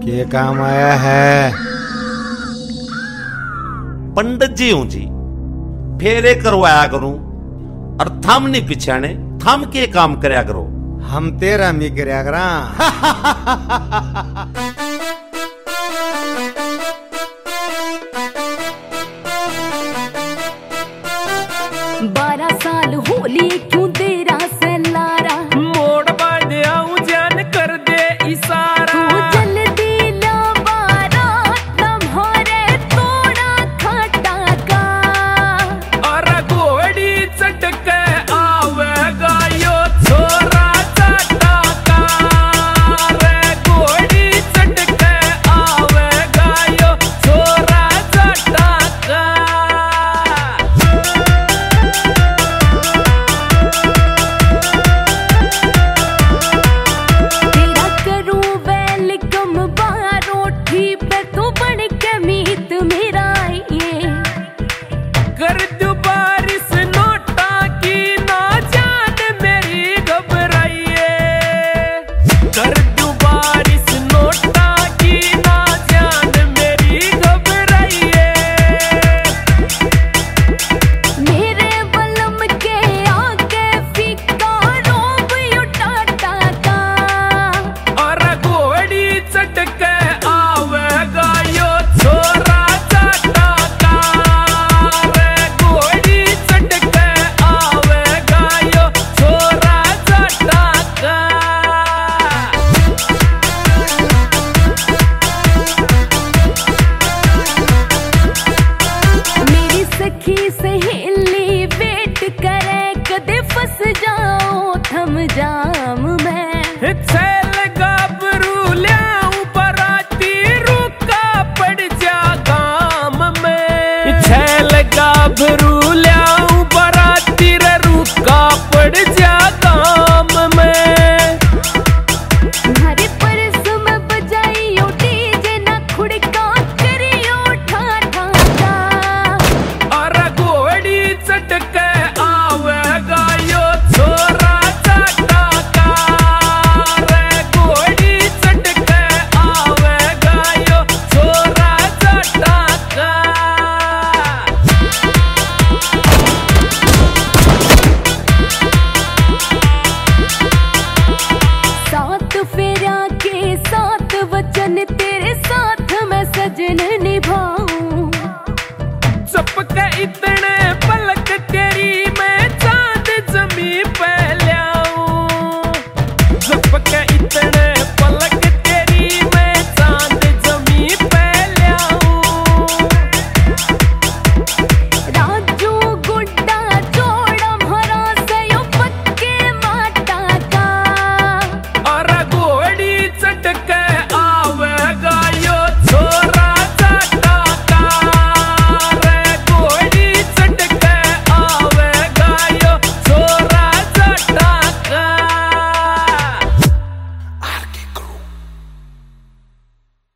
के काम आया है? पंडित जी हूं जी, फेरे करवाया करूं और थम नहीं पिछाने, थम के काम करया करो। हम तेरा मी करया करा। 12 साल होली क्यों तेरा से लारा, मोड़ बांध आऊं जान कर दे इशारा। तू जल्दी ला बारा तुम्हारे थोड़ा खटा का, और घोड़ी चटक आवेगा यो छोरा चटका रे, घोड़ी चटक आवेगा यो छोरा चटका। तेरा करूं वेलकम बारोठी पे, तू बन के मीत मेरा ये। कर दो बारिश नोटा की ना जान मेरी घबराइए, कर दो बारिश नोटा की ना जान मेरी घबराइए। मेरे बलम के आके फीका रोब उठाता का, और घोड़ी चटक आवेगा यो छोरा चटका रे, घोड़ी चटक आवेगा यो छोरा चटका। मेरी सखी सहेली वेट करे, कदे फंस जाओ थम जाम में। छैल गाभरू ल्याऊं बराती, रुका पड़ जा गाम में। छैल गाभरू ल्याऊं बराती रे, रुका पड़ जा गाम में। हरे परस में बजाइयो डीजे ना खुड़का करियो ठाठा का, और घोड़ी चटक आवेगा यो छोरा चटका रे, घोड़ी चटक आवेगा यो छोरा चटका। सात फेरा के सात वचन